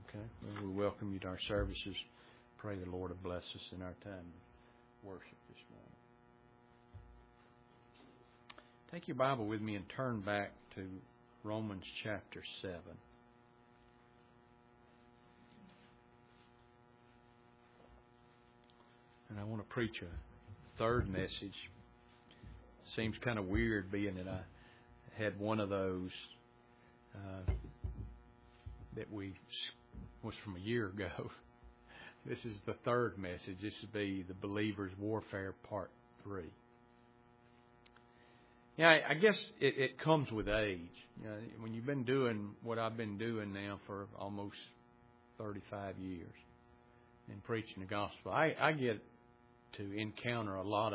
Okay. Well, we welcome you to our services. Pray the Lord will bless us in our time of worship this morning. Take your Bible with me and turn back to Romans chapter 7. And I want to preach a third message. Seems kind of weird being that I had one of those that was from a year ago. This is the third message. This will be the Believer's Warfare Part 3. Yeah, I guess it comes with age. You know, when you've been doing what I've been doing now for almost 35 years and preaching the gospel, I get to encounter a lot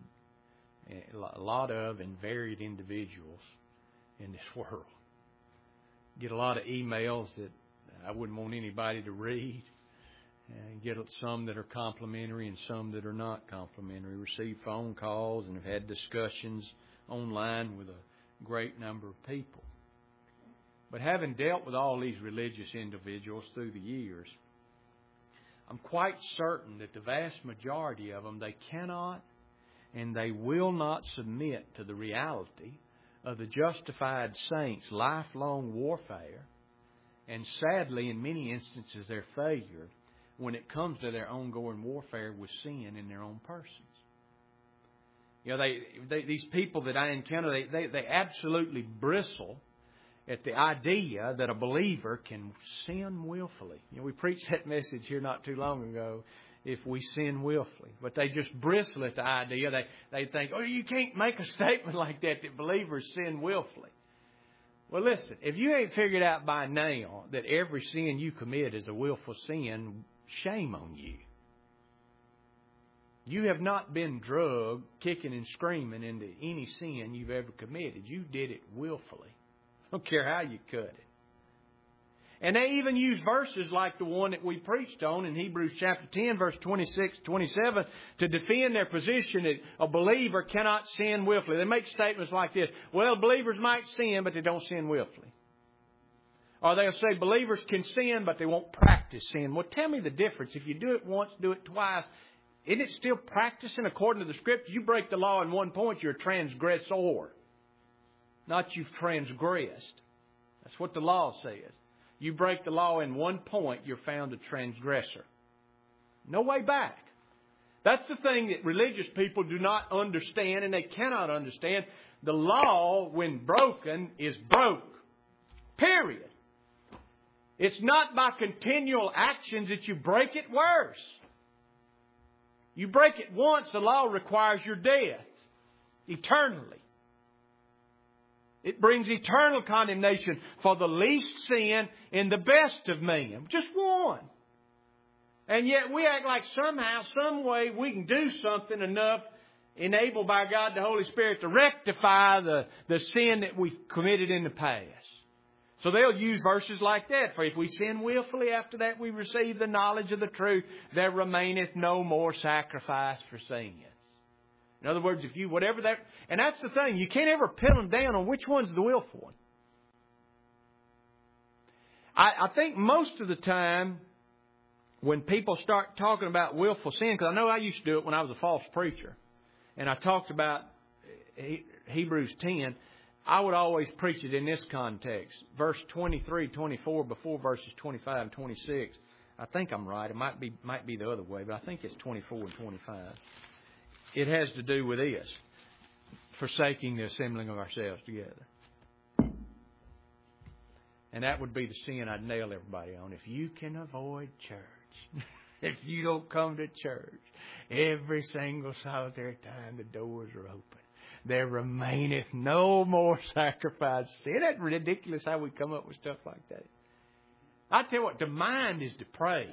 of and varied individuals in this world. Get a lot of emails that I wouldn't want anybody to read. And get some that are complimentary and some that are not complimentary. Receive phone calls and have had discussions online with a great number of people. But having dealt with all these religious individuals through the years, I'm quite certain that the vast majority of them, they cannot and they will not submit to the reality of the justified saints' lifelong warfare, and sadly, in many instances, their failure when it comes to their ongoing warfare with sin in their own persons. You know, these people that I encounter, they absolutely bristle at the idea that a believer can sin willfully. You know, we preached that message here not too long ago, if we sin willfully. But they just bristle at the idea. They think, oh, you can't make a statement like that believers sin willfully. Well, listen, if you ain't figured out by now that every sin you commit is a willful sin, shame on you. You have not been drugged, kicking and screaming into any sin you've ever committed. You did it willfully. I don't care how you cut it. And they even use verses like the one that we preached on in Hebrews chapter 10, verse 26, 27, to defend their position that a believer cannot sin willfully. They make statements like this. Well, believers might sin, but they don't sin willfully. Or they'll say believers can sin, but they won't practice sin. Well, tell me the difference. If you do it once, do it twice, isn't it still practicing according to the Scripture? You break the law in one point, you're a transgressor. Not you've transgressed. That's what the law says. You break the law in one point, you're found a transgressor. No way back. That's the thing that religious people do not understand, and they cannot understand. The law, when broken, is broke. Period. It's not by continual actions that you break it worse. You break it once, the law requires your death eternally. It brings eternal condemnation for the least sin in the best of men. Just one. And yet we act like somehow, some way we can do something enough enabled by God the Holy Spirit to rectify the sin that we've committed in the past. So they'll use verses like that. For if we sin willfully, after that we receive the knowledge of the truth, there remaineth no more sacrifice for sins. In other words, if you, whatever that, and that's the thing, you can't ever pin them down on which one's the willful one. I think most of the time when people start talking about willful sin, because I know I used to do it when I was a false preacher, and I talked about Hebrews 10, I would always preach it in this context. Verse 23, 24, before verses 25 and 26. I think I'm right. It might be the other way, but I think it's 24 and 25. It has to do with this. Forsaking the assembling of ourselves together. And that would be the sin I'd nail everybody on. If you can avoid church, if you don't come to church, every single solitary time the doors are open, there remaineth no more sacrifice. Isn't that ridiculous how we come up with stuff like that? I tell you what, the mind is depraved.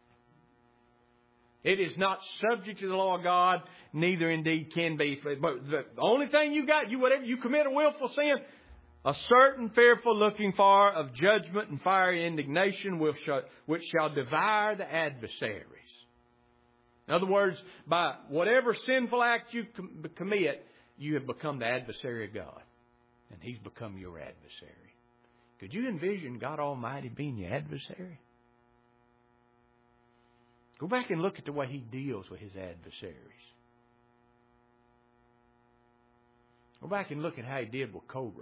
It is not subject to the law of God, neither indeed can be. But the only thing you got, whatever you commit a willful sin, a certain fearful looking for of judgment and fiery indignation which shall devour the adversaries. In other words, by whatever sinful act you commit, you have become the adversary of God. And He's become your adversary. Could you envision God Almighty being your adversary? Go back and look at the way he deals with his adversaries. Go back and look at how he did with Korah.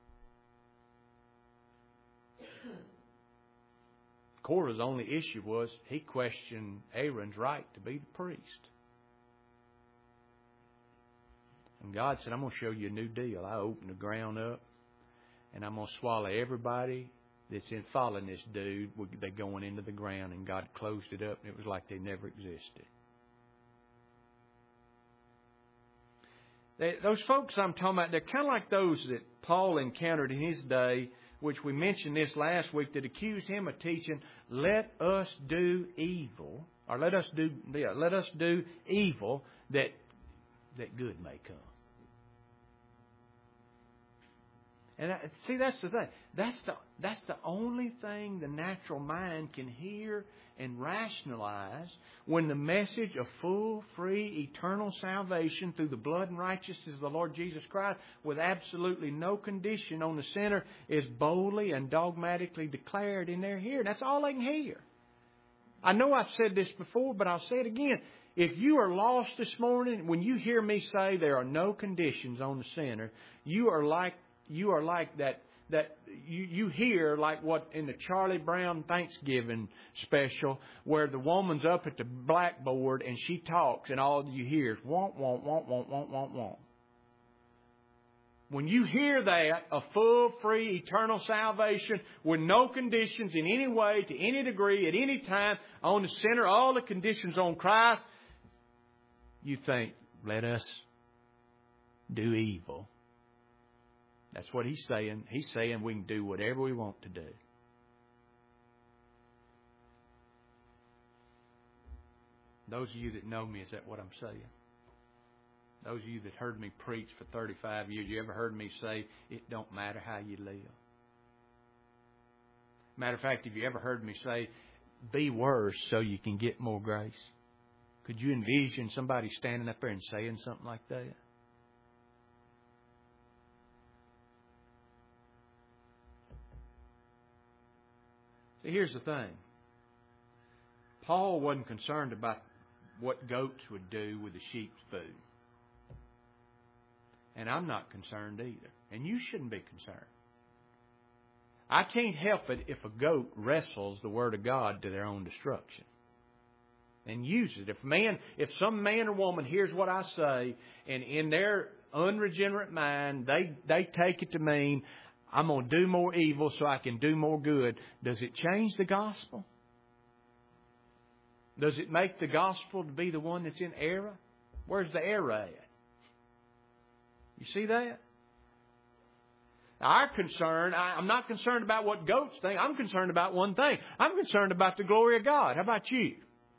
Korah's only issue was he questioned Aaron's right to be the priest. And God said, I'm going to show you a new deal. I opened the ground up, and I'm going to swallow everybody that's in following this dude. They're going into the ground, and God closed it up, and it was like they never existed. Those folks I'm talking about, they're kind of like those that Paul encountered in his day, which we mentioned this last week, that accused him of teaching, let us do evil, or let us do evil that good may come. And see, that's the thing. That's the only thing the natural mind can hear and rationalize when the message of full, free, eternal salvation through the blood and righteousness of the Lord Jesus Christ with absolutely no condition on the sinner is boldly and dogmatically declared in their hearing. That's all they can hear. I know I've said this before, but I'll say it again. If you are lost this morning, when you hear me say there are no conditions on the sinner, you are like that you hear like what in the Charlie Brown Thanksgiving special where the woman's up at the blackboard and she talks and all you hear is want, want, want, want, want, want, want. When you hear that, a full, free, eternal salvation with no conditions in any way, to any degree, at any time, on the sinner, all the conditions on Christ, you think, let us do evil. That's what he's saying. He's saying we can do whatever we want to do. Those of you that know me, is that what I'm saying? Those of you that heard me preach for 35 years, you ever heard me say, it don't matter how you live? Matter of fact, have you ever heard me say, be worse so you can get more grace? Could you envision somebody standing up there and saying something like that? See, here's the thing. Paul wasn't concerned about what goats would do with the sheep's food. And I'm not concerned either. And you shouldn't be concerned. I can't help it if a goat wrestles the Word of God to their own destruction and uses it. If some man or woman hears what I say and in their unregenerate mind they take it to mean I'm going to do more evil so I can do more good, does it change the gospel? Does it make the gospel to be the one that's in error? Where's the error at? You see that? Our concern, I'm not concerned about what goats think. I'm concerned about one thing. I'm concerned about the glory of God. How about you?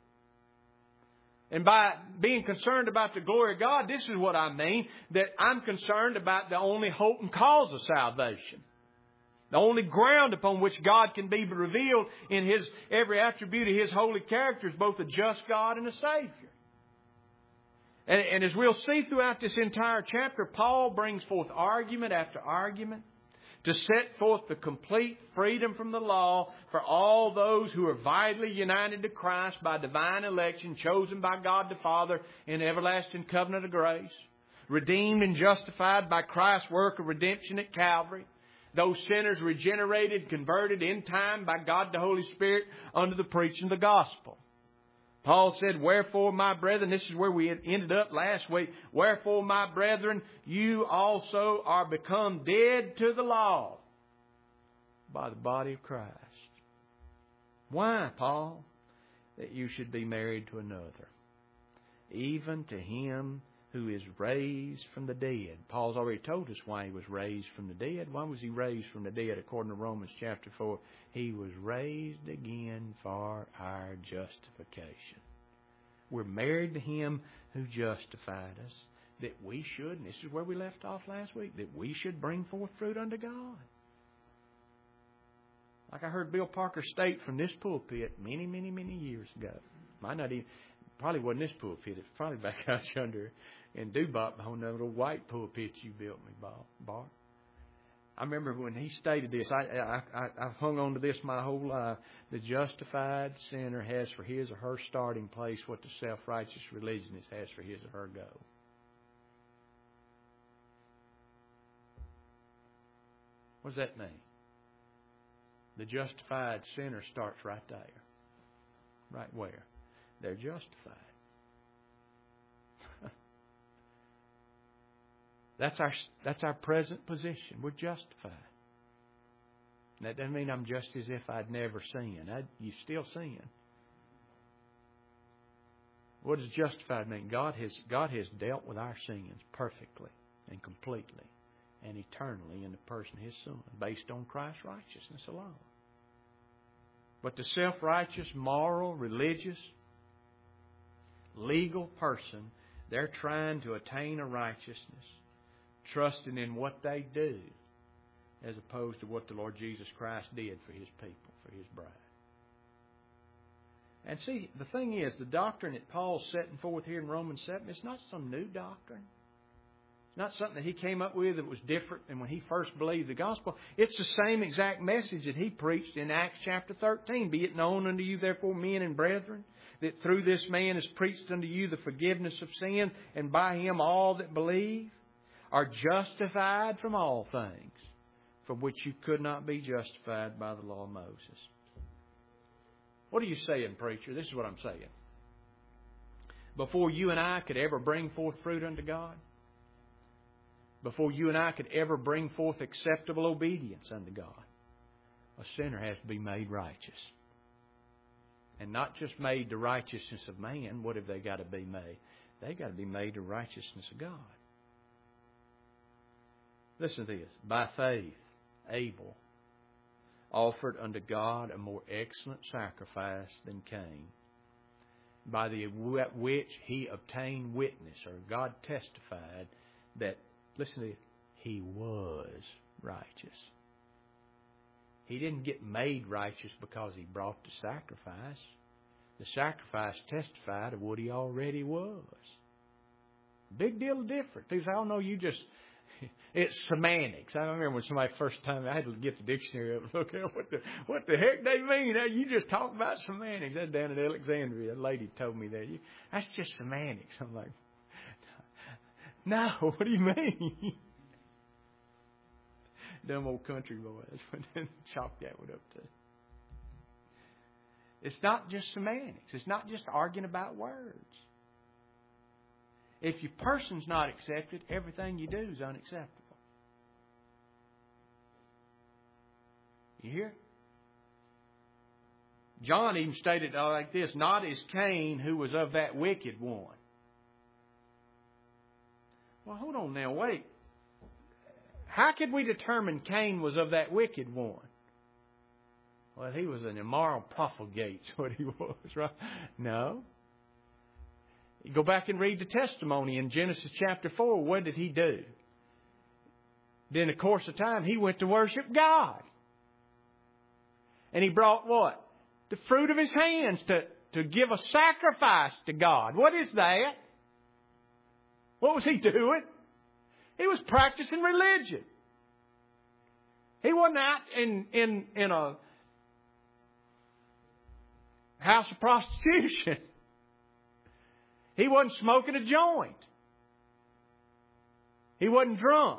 And by being concerned about the glory of God, this is what I mean, that I'm concerned about the only hope and cause of salvation. The only ground upon which God can be revealed in His every attribute of His holy character is both a just God and a Savior. And as we'll see throughout this entire chapter, Paul brings forth argument after argument to set forth the complete freedom from the law for all those who are vitally united to Christ by divine election, chosen by God the Father in everlasting covenant of grace, redeemed and justified by Christ's work of redemption at Calvary, those sinners regenerated, converted in time by God the Holy Spirit under the preaching of the gospel. Paul said, wherefore, my brethren, this is where we ended up last week. Wherefore, my brethren, you also are become dead to the law by the body of Christ. Why, Paul? That you should be married to another, even to him who is raised from the dead. Paul's already told us why he was raised from the dead. Why was he raised from the dead? According to Romans chapter 4, he was raised again for our justification. We're married to him who justified us, that we should, and this is where we left off last week, that we should bring forth fruit unto God. Like I heard Bill Parker state from this pulpit many, many, many years ago. Might not even, probably wasn't this pulpit. It's probably back out yonder in Dubop behind that little white pulpit you built me, Bart. I remember when he stated this, I've hung on to this my whole life. The justified sinner has for his or her starting place what the self-righteous religionist has for his or her goal. What does that mean? The justified sinner starts right there. Right where? They're justified. That's our present position. We're justified. And that doesn't mean I'm just as if I'd never sinned. You still sin. What does justified mean? God has dealt with our sins perfectly and completely and eternally in the person of His Son, based on Christ's righteousness alone. But the self-righteous, moral, religious, legal person, they're trying to attain a righteousness, trusting in what they do, as opposed to what the Lord Jesus Christ did for His people, for His bride. And see, the thing is, the doctrine that Paul's setting forth here in Romans 7, it's not some new doctrine. It's not something that he came up with that was different than when he first believed the gospel. It's the same exact message that he preached in Acts chapter 13. Be it known unto you, therefore, men and brethren, that through this man is preached unto you the forgiveness of sin, and by him all that believe are justified from all things, from which you could not be justified by the law of Moses. What are you saying, preacher? This is what I'm saying. Before you and I could ever bring forth fruit unto God, before you and I could ever bring forth acceptable obedience unto God, a sinner has to be made righteous. And not just made the righteousness of man. What have they got to be made? They got to be made the righteousness of God. Listen to this. By faith, Abel offered unto God a more excellent sacrifice than Cain, by the which he obtained witness, or God testified that, listen to this, he was righteous. He didn't get made righteous because he brought the sacrifice. The sacrifice testified of what he already was. Big deal of difference. People say, oh no, you just... It's semantics. I remember when somebody first time I had to get the dictionary up and look at what the heck they mean. You just talk about semantics. That's down at Alexandria. That lady told me that. That's just semantics. I'm like, no, what do you mean? Dumb old country boy. That's what chalk that one up to. It's not just semantics. It's not just arguing about words. If your person's not accepted, everything you do is unacceptable. You hear? John even stated like this, not as Cain, who was of that wicked one. Well, hold on now, wait. How could we determine Cain was of that wicked one? Well, he was an immoral profligate, is what he was, right? No. You go back and read the testimony in Genesis chapter 4. What did he do? In the course of time, he went to worship God. And he brought what? The fruit of his hands to give a sacrifice to God. What is that? What was he doing? He was practicing religion. He wasn't out in a house of prostitution. He wasn't smoking a joint. He wasn't drunk.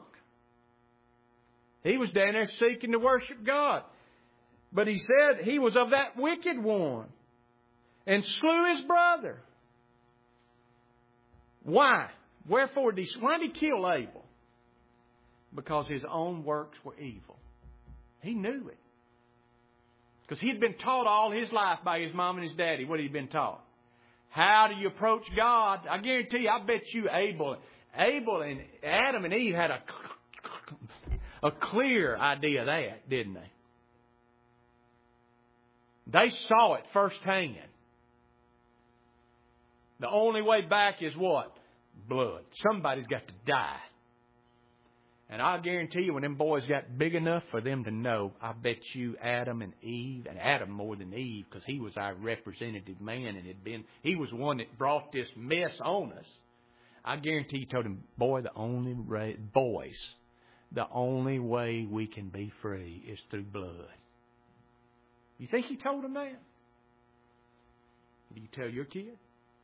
He was down there seeking to worship God. But he said he was of that wicked one and slew his brother. Why? Why did he kill Abel? Because his own works were evil. He knew it. Because he'd been taught all his life by his mom and his daddy. What had he been taught? How do you approach God? I guarantee you, I bet you Abel and Adam and Eve had a clear idea of that, didn't they? They saw it firsthand. The only way back is what? Blood. Somebody's got to die. And I guarantee you, when them boys got big enough for them to know, I bet you Adam and Eve, and Adam more than Eve, because he was our representative man, and he was the one that brought this mess on us. I guarantee you told him, boy, the only the only way we can be free is through blood. You think He told them that? Do you tell your kid?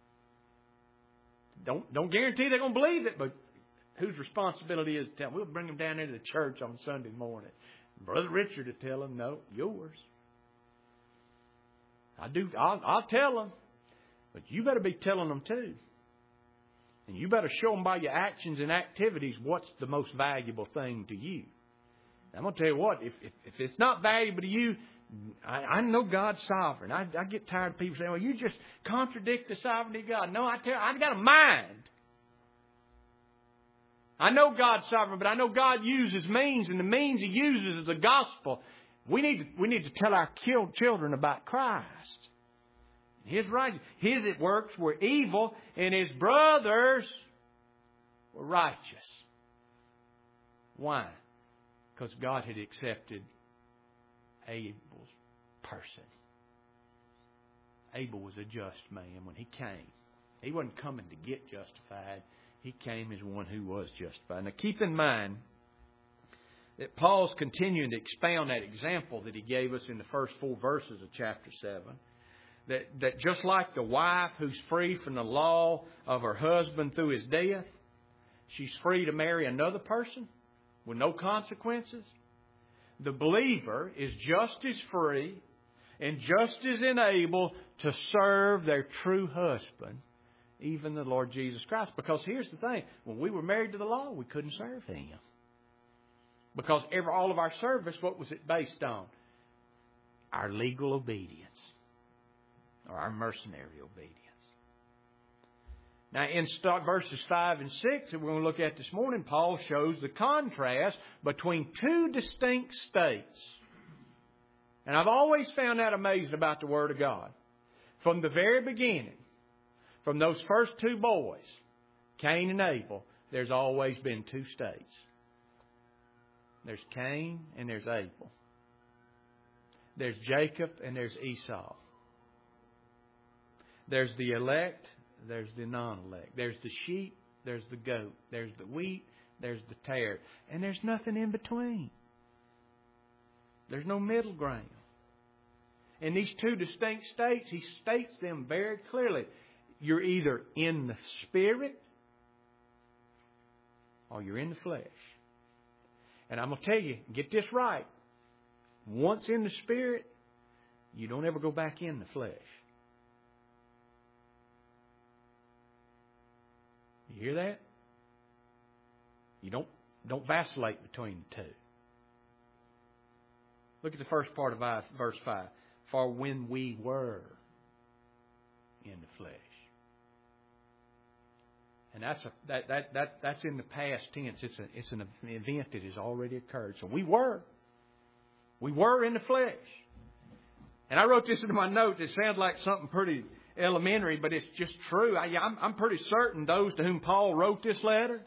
Don't guarantee they're going to believe it, but whose responsibility is to tell them? We'll bring them down into the church on Sunday morning. Brother Richard to tell them, no, yours. I'll tell them, but you better be telling them too. And you better show them by your actions and activities what's the most valuable thing to you. I'm going to tell you what, if it's not valuable to you, I know God's sovereign. I get tired of people saying, well, you just contradict the sovereignty of God. No, I got a mind. I know God's sovereign, but I know God uses means, and the means He uses is the gospel. We need to tell our children about Christ. His works were evil, and His brothers were righteous. Why? Because God had accepted Abel's person. Abel was a just man when he came. He wasn't coming to get justified. He came as one who was justified. Now keep in mind that Paul's continuing to expound that example that he gave us in the first 4 verses of chapter 7. That just like the wife who's free from the law of her husband through his death, she's free to marry another person with no consequences. The believer is just as free and just as enabled to serve their true husband, even the Lord Jesus Christ. Because here's the thing. When we were married to the law, we couldn't serve Him. Because all of our service, what was it based on? Our legal obedience. Or our mercenary obedience. Now in verses 5 and 6 that we're going to look at this morning, Paul shows the contrast between 2 distinct states. And I've always found that amazing about the Word of God. From the very beginning, from those first 2 boys, Cain and Abel, there's always been 2 states. There's Cain and there's Abel. There's Jacob and there's Esau. There's the elect, there's the non-elect. There's the sheep, there's the goat. There's the wheat, there's the tare. And there's nothing in between. There's no middle ground. In these 2 distinct states, he states them very clearly. You're either in the Spirit or you're in the flesh. And I'm going to tell you, get this right. Once in the Spirit, you don't ever go back in the flesh. You hear that? You don't vacillate between the 2. Look at the first part of verse 5. For when we were in the flesh. And that's in the past tense. It's an event that has already occurred. So we were in the flesh. And I wrote this into my notes. It sounds like something pretty elementary, but it's just true. I'm pretty certain those to whom Paul wrote this letter,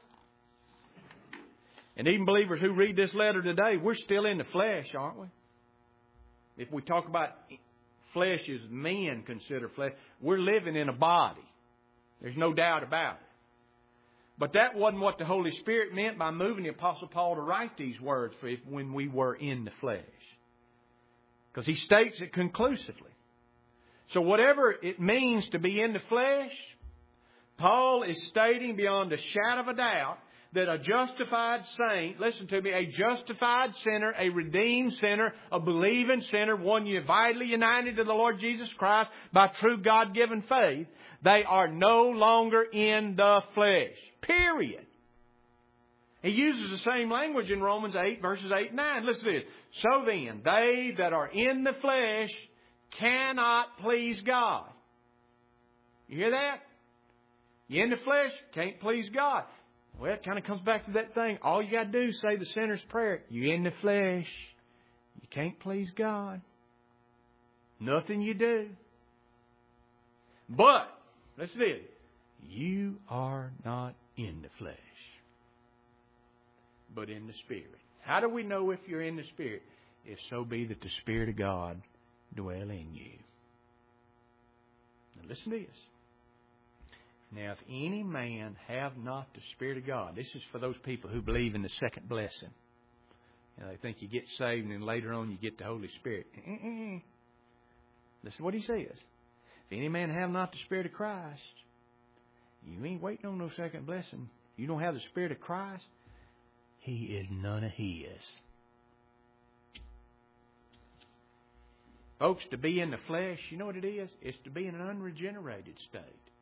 and even believers who read this letter today, we're still in the flesh, aren't we? If we talk about flesh as men consider flesh, we're living in a body. There's no doubt about it. But that wasn't what the Holy Spirit meant by moving the Apostle Paul to write these words for when we were in the flesh. Because he states it conclusively. So whatever it means to be in the flesh, Paul is stating beyond a shadow of a doubt that a justified saint, listen to me, a justified sinner, a redeemed sinner, a believing sinner, one vitally united to the Lord Jesus Christ by true God-given faith, they are no longer in the flesh. Period. He uses the same language in Romans 8, verses 8 and 9. Listen to this. So then, they that are in the flesh cannot please God. You hear that? You in the flesh, can't please God. Well, it kind of comes back to that thing. All you got to do is say the sinner's prayer. You're in the flesh. You can't please God. Nothing you do. But, listen to this. You are not in the flesh, but in the Spirit. How do we know if you're in the Spirit? If so be that the Spirit of God dwell in you. Now listen to this. Now, if any man have not the Spirit of God, this is for those people who believe in the second blessing. You know, they think you get saved and then later on you get the Holy Spirit. This is what he says. If any man have not the Spirit of Christ, you ain't waiting on no second blessing. You don't have the Spirit of Christ, He is none of His. Folks, to be in the flesh, you know what it is? It's to be in an unregenerated state.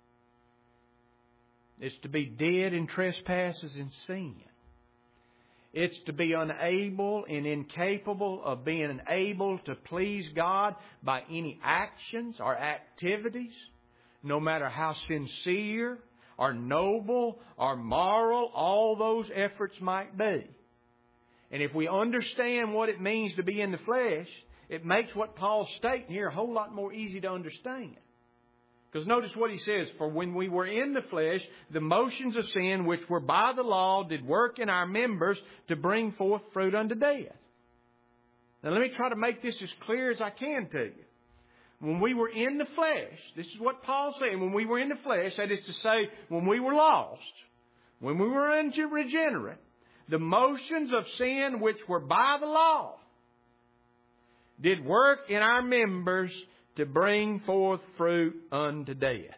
It's to be dead in trespasses and sin. It's to be unable and incapable of being able to please God by any actions or activities, no matter how sincere or noble or moral all those efforts might be. And if we understand what it means to be in the flesh, it makes what Paul's stating here a whole lot more easy to understand. Because notice what he says, for when we were in the flesh, the motions of sin which were by the law did work in our members to bring forth fruit unto death. Now let me try to make this as clear as I can to you. When we were in the flesh, this is what Paul's saying, when we were in the flesh, that is to say, when we were lost, when we were unregenerate, the motions of sin which were by the law did work in our members to bring forth fruit unto death.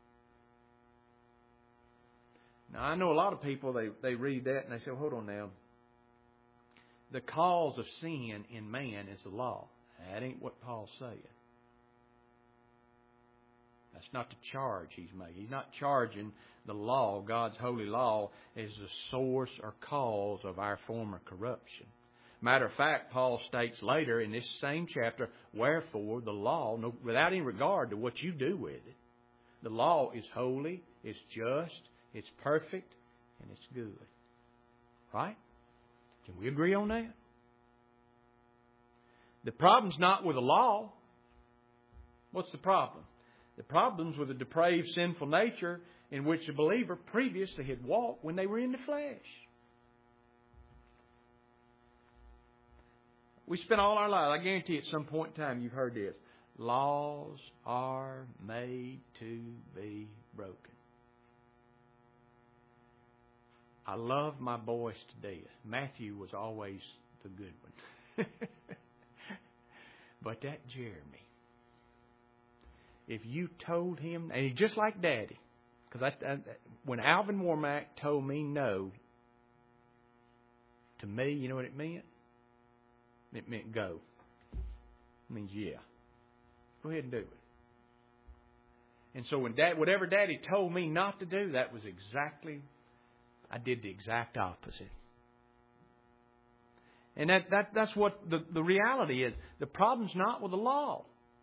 Now, I know a lot of people, they read that and they say, well, hold on now. The cause of sin in man is the law. That ain't what Paul's saying. That's not the charge he's making. He's not charging the law, God's holy law, as the source or cause of our former corruption. Matter of fact, Paul states later in this same chapter, wherefore the law, without any regard to what you do with it, the law is holy, it's just, it's perfect, and it's good. Right? Can we agree on that? The problem's not with the law. What's the problem? The problem's with a depraved, sinful nature in which the believer previously had walked when they were in the flesh. We spend all our lives, I guarantee at some point in time you've heard this. Laws are made to be broken. I love my boys to death. Matthew was always the good one. But that Jeremy, if you told him, and he's just like Daddy, because when Alvin Womack told me no, to me, you know what it meant? It meant go. It means yeah. Go ahead and do it. And so when whatever Daddy told me not to do, that was exactly, I did the exact opposite. And that's what the reality is. The problem's not with the law.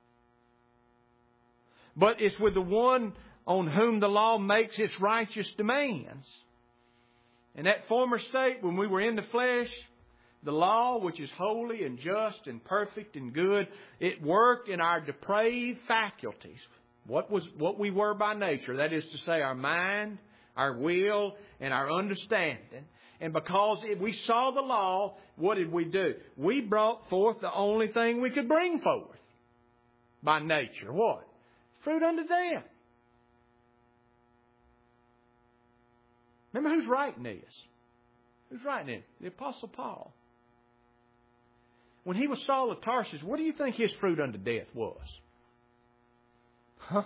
But it's with the one on whom the law makes its righteous demands. In that former state, when we were in the flesh, the law, which is holy and just and perfect and good, it worked in our depraved faculties. What we were by nature, that is to say, our mind, our will, and our understanding. And because we saw the law, what did we do? We brought forth the only thing we could bring forth by nature. What? Fruit unto death. Remember who's writing this? Who's writing this? The Apostle Paul. When he was Saul of Tarsus, what do you think his fruit unto death was? Huh?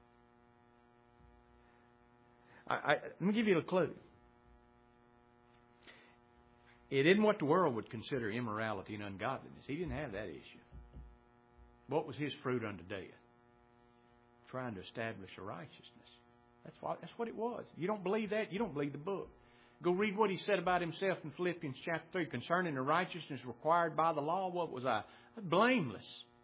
Let me give you a clue. It isn't what the world would consider immorality and ungodliness. He didn't have that issue. What was his fruit unto death? Trying to establish a righteousness. That's what it was. You don't believe that? You don't believe the book. Go read what he said about himself in Philippians chapter 3. Concerning the righteousness required by the law, what was I? Blameless.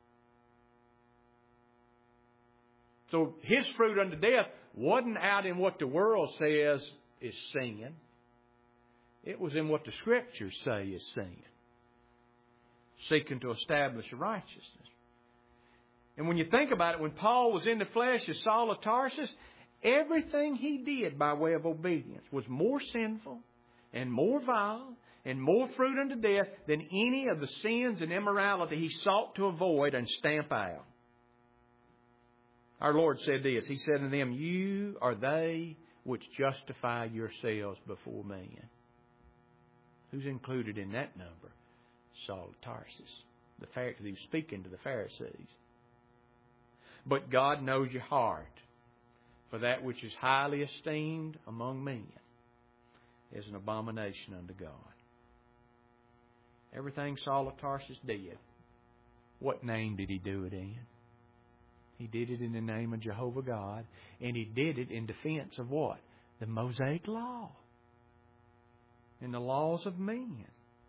So his fruit unto death wasn't out in what the world says is sin. It was in what the Scriptures say is sin. Seeking to establish a righteousness. And when you think about it, when Paul was in the flesh as Saul of Tarsus, everything he did by way of obedience was more sinful and more vile and more fruit unto death than any of the sins and immorality he sought to avoid and stamp out. Our Lord said this. He said unto them, you are they which justify yourselves before men. Who's included in that number? Saul of Tarsus. The Pharisees, he was speaking to the Pharisees. But God knows your heart. For that which is highly esteemed among men is an abomination unto God. Everything Saul of Tarsus did, what name did he do it in? He did it in the name of Jehovah God. And he did it in defense of what? The Mosaic Law. And the laws of men.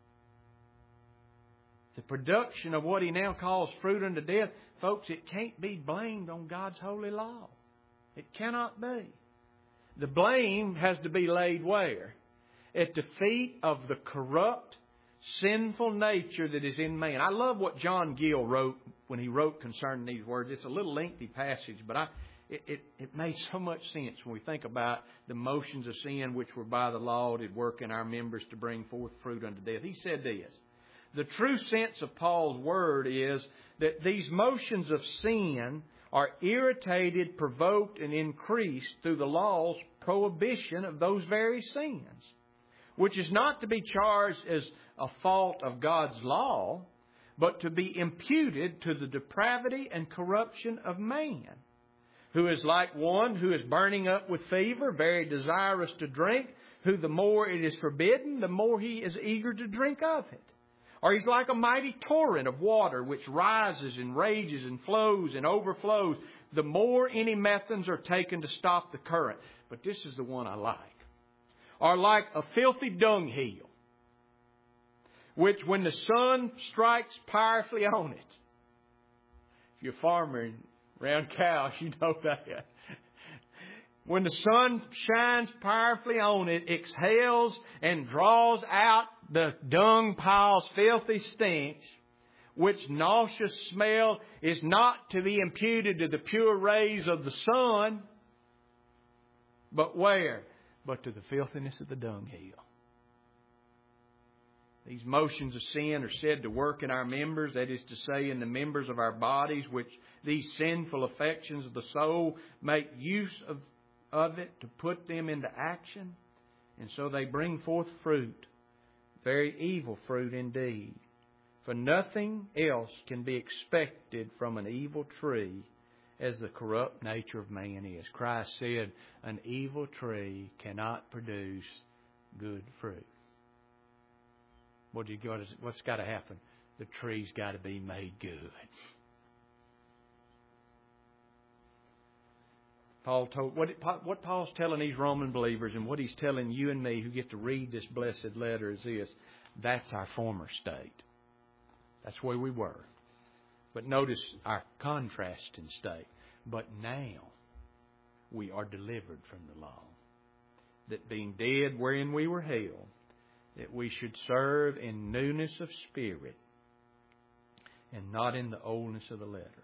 The production of what he now calls fruit unto death, folks, it can't be blamed on God's holy law. It cannot be. The blame has to be laid where? At the feet of the corrupt, sinful nature that is in man. I love what John Gill wrote when he wrote concerning these words. It's a little lengthy passage, but it made so much sense when we think about the motions of sin which were by the law did work in our members to bring forth fruit unto death. He said this: the true sense of Paul's word is that these motions of sin are irritated, provoked, and increased through the law's prohibition of those very sins, which is not to be charged as a fault of God's law, but to be imputed to the depravity and corruption of man, who is like one who is burning up with fever, very desirous to drink, who the more it is forbidden, the more he is eager to drink of it. Or he's like a mighty torrent of water which rises and rages and flows and overflows, the more any methods are taken to stop the current. But this is the one I like. Or like a filthy dunghill, which when the sun strikes powerfully on it. If you're a farmer around cows, you know that. When the sun shines powerfully on it, exhales and draws out the dung pile's filthy stench, which nauseous smell is not to be imputed to the pure rays of the sun, but where? But to the filthiness of the dunghill. These motions of sin are said to work in our members, that is to say, in the members of our bodies, which these sinful affections of the soul make use of it to put them into action. And so they bring forth fruit, very evil fruit indeed. For nothing else can be expected from an evil tree as the corrupt nature of man is. Christ said, an evil tree cannot produce good fruit. What's got to happen? The tree's got to be made good. What Paul's telling these Roman believers and what he's telling you and me who get to read this blessed letter is this: that's our former state. That's where we were. But notice our contrasting state. But now we are delivered from the law, that being dead wherein we were held, that we should serve in newness of spirit and not in the oldness of the letter.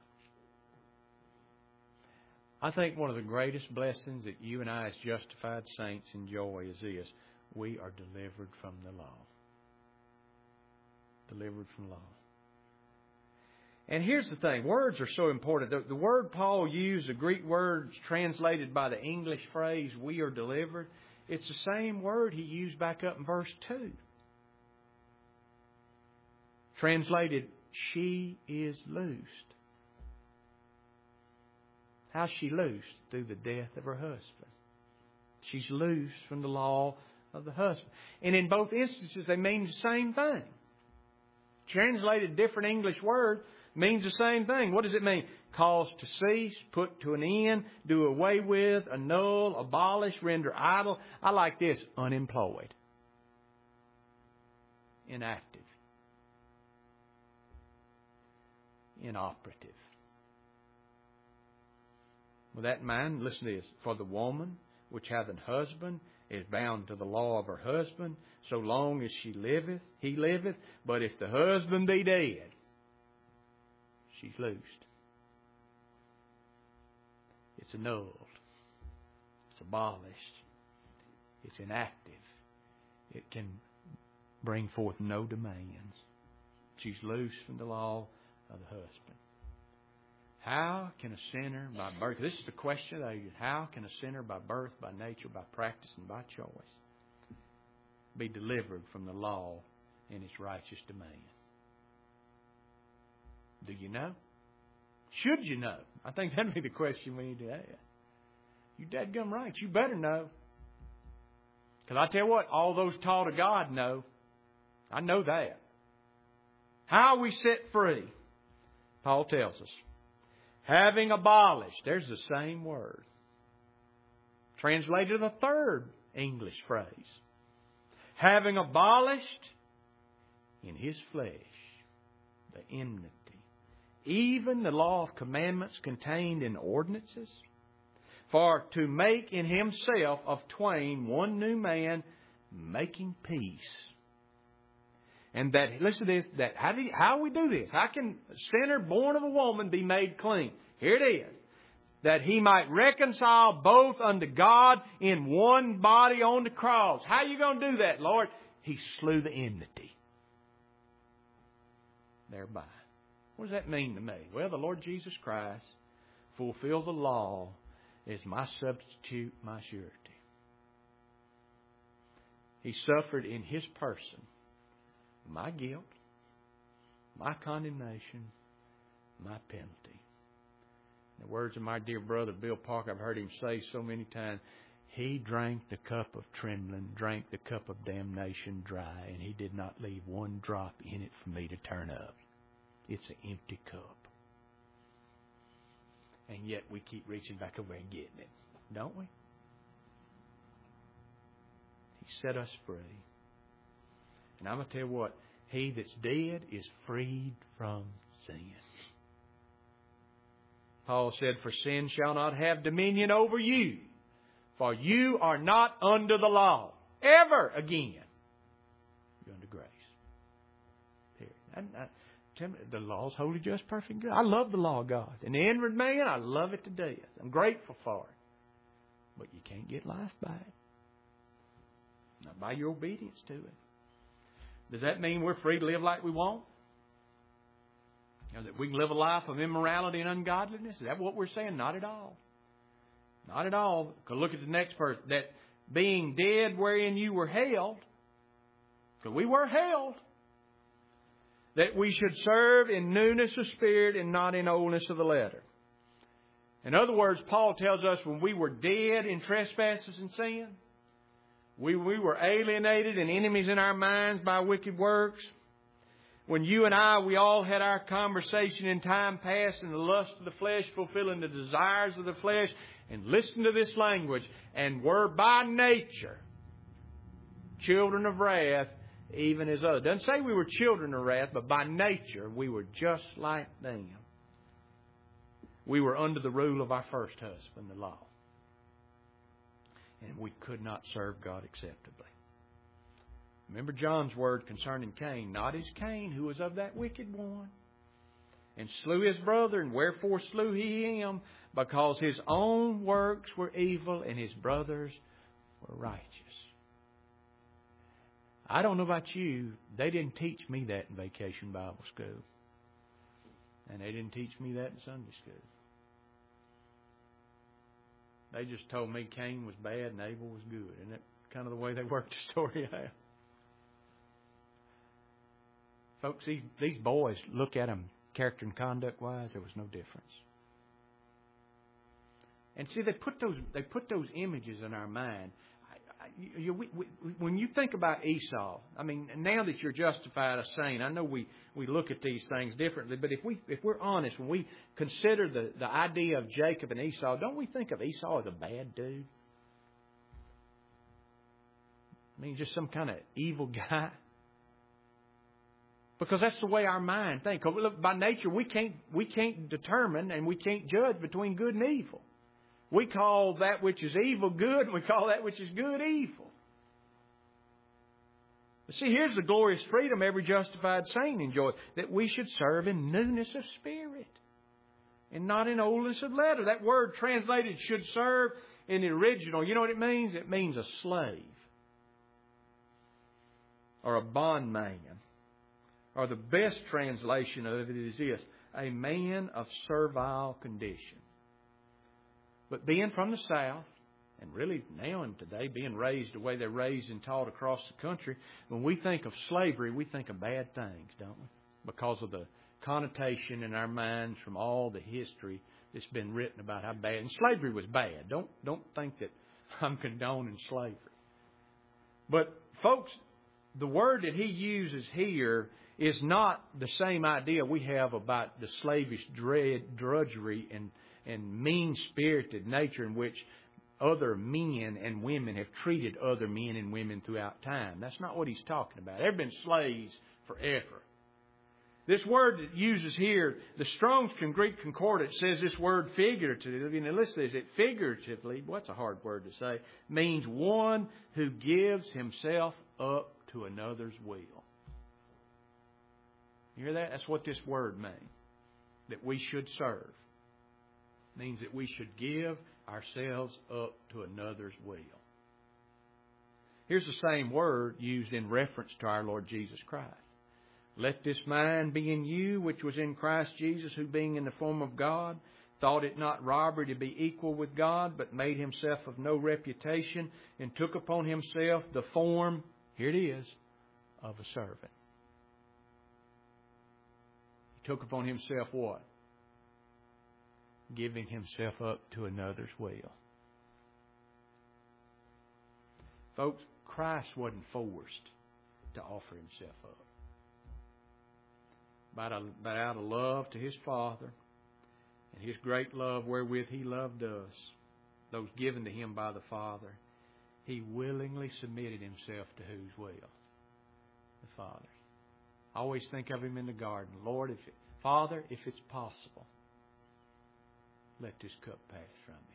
I think one of the greatest blessings that you and I as justified saints enjoy is this: we are delivered from the law. Delivered from law. And here's the thing. Words are so important. The word Paul used, the Greek word translated by the English phrase, we are delivered, it's the same word he used back up in verse 2. Translated, she is loosed. How's she loosed? Through the death of her husband. She's loosed from the law of the husband. And in both instances, they mean the same thing. Translated different English word means the same thing. What does it mean? Cause to cease, put to an end, do away with, annul, abolish, render idle. I like this: unemployed, inactive, inoperative. With that in mind, listen to this. For the woman which hath an husband is bound to the law of her husband, so long as he liveth. But if the husband be dead, she's loosed. It's annulled. It's abolished. It's inactive. It can bring forth no demands. She's loosed from the law of the husband. How can a sinner by birth, this is the question of the ages, how can a sinner by birth, by nature, by practice, and by choice be delivered from the law and its righteous demand? Do you know? Should you know? I think that'd be the question we need to ask. You dadgum right. You better know. Because I tell you what, all those taught of God know. I know that. How are we set free? Paul tells us. Having abolished. There's the same word. Translated a third English phrase. Having abolished in His flesh the enmity, even the law of commandments contained in ordinances, for to make in Himself of twain one new man, making peace. And that, listen to this, that how we do this? How can a sinner born of a woman be made clean? Here it is. That He might reconcile both unto God in one body on the cross. How are you going to do that, Lord? He slew the enmity thereby. What does that mean to me? Well, the Lord Jesus Christ fulfilled the law as my substitute, my surety. He suffered in His person my guilt, my condemnation, my penalty. In the words of my dear brother Bill Parker, I've heard him say so many times, He drank the cup of trembling, drank the cup of damnation dry, and He did not leave one drop in it for me to turn up. It's an empty cup. And yet we keep reaching back over and getting it, don't we? He set us free. And I'm going to tell you what, he that's dead is freed from sin. Paul said, for sin shall not have dominion over you, for you are not under the law, ever again. You're under grace. Period. The law's holy, just, perfect, good. I love the law of God. And the inward man, I love it to death. I'm grateful for it. But you can't get life back. Not by your obedience to it. Does that mean we're free to live like we want? That we can live a life of immorality and ungodliness? Is that what we're saying? Not at all. Not at all. Because look at the next person. That being dead wherein you were held, because we were held, that we should serve in newness of spirit and not in oldness of the letter. In other words, Paul tells us when we were dead in trespasses and sin, we were alienated and enemies in our minds by wicked works. When you and I, we all had our conversation in time past in the lust of the flesh, fulfilling the desires of the flesh. And listen to this language. And were by nature children of wrath, even as others. It doesn't say we were children of wrath, but by nature we were just like them. We were under the rule of our first husband, the law. And we could not serve God acceptably. Remember John's word concerning Cain. Not as Cain, who was of that wicked one, and slew his brother. And wherefore slew he him? Because his own works were evil and his brothers were righteous. I don't know about you. They didn't teach me that in Vacation Bible School. And they didn't teach me that in Sunday school. They just told me Cain was bad and Abel was good. Isn't that kind of the way they worked the story out? Folks, these boys, look at them character and conduct wise, there was no difference. And see, they put those images in our mind. When you think about Esau, I mean, now that you're justified as saint, I know we look at these things differently, but if we're honest, when we consider the idea of Jacob and Esau, don't we think of Esau as a bad dude? I mean, just some kind of evil guy. Because that's the way our mind thinks. Look, by nature, we can't determine and we can't judge between good and evil. We call that which is evil good, and we call that which is good evil. But see, here's the glorious freedom every justified saint enjoys, that we should serve in newness of spirit and not in oldness of letter. That word translated should serve in the original, you know what it means? It means a slave or a bondman. Or the best translation of it is this: a man of servile condition. But being from the South, and really now and today, being raised the way they're raised and taught across the country, when we think of slavery, we think of bad things, don't we? Because of the connotation in our minds from all the history that's been written about how bad. And slavery was bad. Don't think that I'm condoning slavery. But folks, the word that he uses here is not the same idea we have about the slavish drudgery and mean-spirited nature in which other men and women have treated other men and women throughout time. That's not what he's talking about. There have been slaves forever. This word that uses here, the Strong's Greek Concordance says this word figuratively. Now listen to this. It figuratively, what's a hard word to say, means one who gives himself up to another's will. You hear that? That's what this word means. That we should serve. It means that we should give ourselves up to another's will. Here's the same word used in reference to our Lord Jesus Christ. Let this mind be in you, which was in Christ Jesus, who being in the form of God, thought it not robbery to be equal with God, but made himself of no reputation, and took upon himself the form, here it is, of a servant. He took upon himself what? Giving himself up to another's will. Folks, Christ wasn't forced to offer himself up. But out of love to his Father and his great love wherewith he loved us, those given to him by the Father, he willingly submitted himself to whose will? The Father's. I always think of him in the garden. Lord, Father, if it's possible, let this cup pass from me.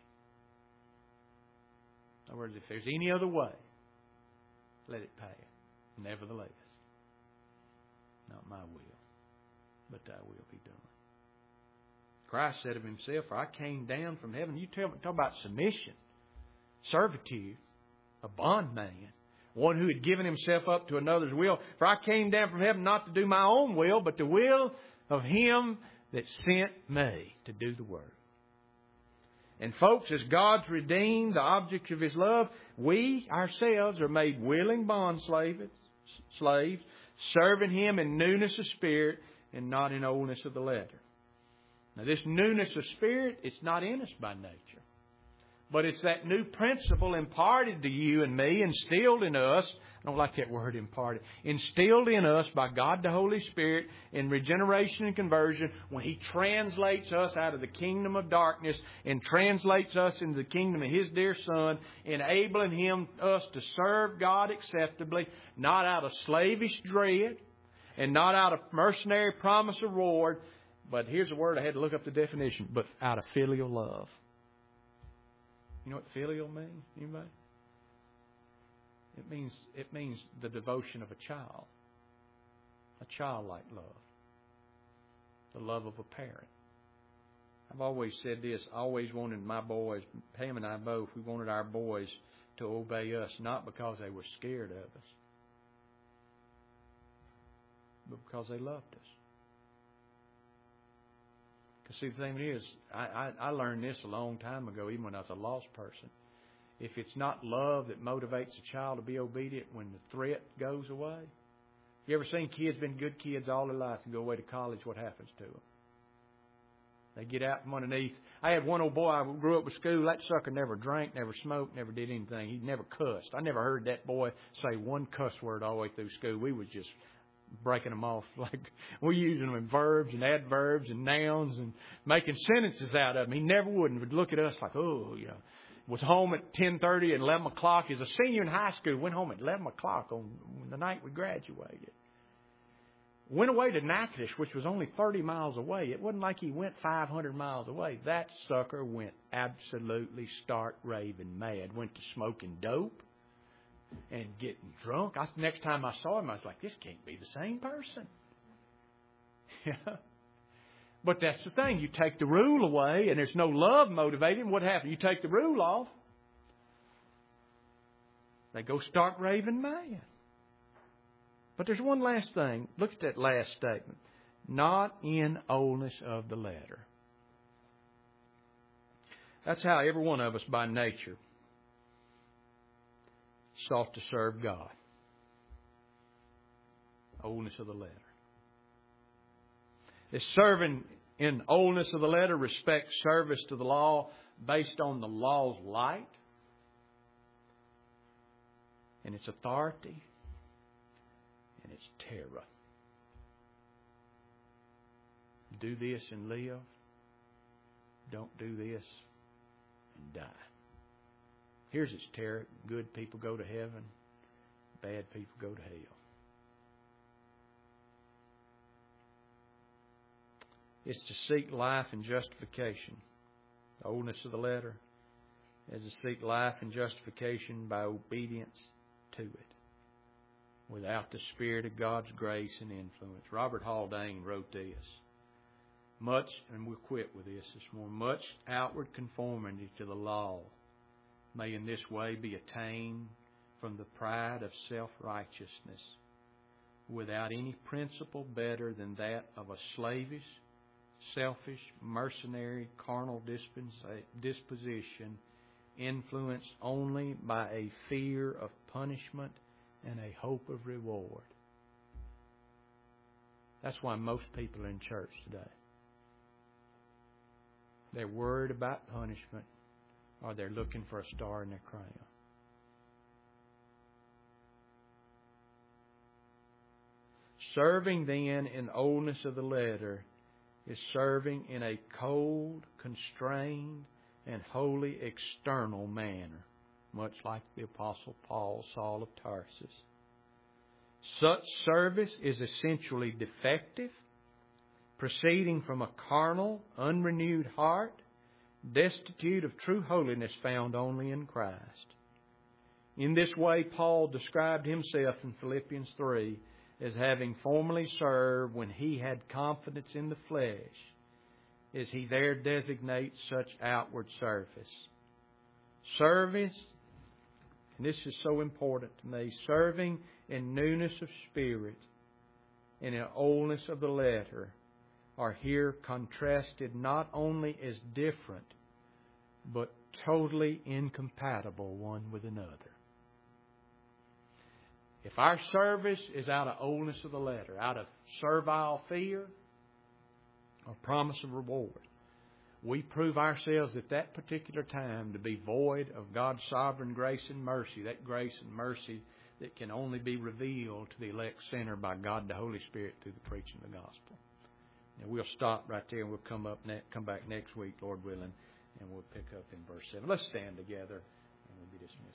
In other words, if there's any other way, let it pass. Nevertheless, not my will, but thy will be done. Christ said of himself, for I came down from heaven. You talk about submission, servitude, a bondman, one who had given himself up to another's will. For I came down from heaven not to do my own will, but the will of him that sent me to do the work. And folks, as God's redeemed, the object of his love, we ourselves are made willing bond slaves, serving him in newness of spirit and not in oldness of the letter. Now this newness of spirit, it's not in us by nature. But it's that new principle imparted to you and me, instilled in us. I don't like that word, imparted. Instilled in us by God the Holy Spirit in regeneration and conversion, when he translates us out of the kingdom of darkness and translates us into the kingdom of his dear Son, enabling us to serve God acceptably, not out of slavish dread and not out of mercenary promise of reward, but here's a word I had to look up the definition, but out of filial love. You know what filial means? Anybody? It means the devotion of a child. A childlike love. The love of a parent. I've always said this. I always wanted my boys, Pam and I both, we wanted our boys to obey us, not because they were scared of us, but because they loved us. Because see, the thing is, I learned this a long time ago, even when I was a lost person. If it's not love that motivates a child to be obedient when the threat goes away. You ever seen kids been good kids all their life and go away to college? What happens to them? They get out from underneath. I had one old boy I grew up with school. That sucker never drank, never smoked, never did anything. He never cussed. I never heard that boy say one cuss word all the way through school. We was just breaking them off. Like we're using them in verbs and adverbs and nouns and making sentences out of them. He never would, and would look at us like, oh, you know. Was home at 10:30 and 11 o'clock. He's a senior in high school. Went home at 11 o'clock on the night we graduated. Went away to Natchitoches, which was only 30 miles away. It wasn't like he went 500 miles away. That sucker went absolutely stark raving mad. Went to smoking dope and getting drunk. Next time I saw him, I was like, this can't be the same person. Yeah. But that's the thing. You take the rule away and there's no love motivating. What happens? You take the rule off. They go stark raving mad. But there's one last thing. Look at that last statement. Not in oldness of the letter. That's how every one of us by nature sought to serve God. Oldness of the letter. Is serving in oldness of the letter respects service to the law based on the law's light and its authority and its terror. Do this and live. Don't do this and die. Here's its terror. Good people go to heaven. Bad people go to hell. It's to seek life and justification. The oldness of the letter is to seek life and justification by obedience to it, without the Spirit of God's grace and influence. Robert Haldane wrote this. Much, and we'll quit with this morning, much outward conformity to the law may in this way be attained from the pride of self-righteousness, without any principle better than that of a slavish, selfish, mercenary, carnal disposition, influenced only by a fear of punishment and a hope of reward. That's why most people are in church today. They're worried about punishment, or they're looking for a star in their crown. Serving then in oldness of the letter is serving in a cold, constrained, and wholly external manner, much like the Apostle Paul, Saul of Tarsus. Such service is essentially defective, proceeding from a carnal, unrenewed heart, destitute of true holiness found only in Christ. In this way, Paul described himself in Philippians 3 as having formerly served when he had confidence in the flesh, as he there designates such outward service. Service, and this is so important to me, serving in newness of spirit and in oldness of the letter are here contrasted not only as different, but totally incompatible one with another. If our service is out of oldness of the letter, out of servile fear or promise of reward, we prove ourselves at that particular time to be void of God's sovereign grace and mercy, that grace and mercy that can only be revealed to the elect sinner by God the Holy Spirit through the preaching of the gospel. Now we'll stop right there and we'll come back next week, Lord willing, and we'll pick up in verse 7. Let's stand together and we'll be dismissed.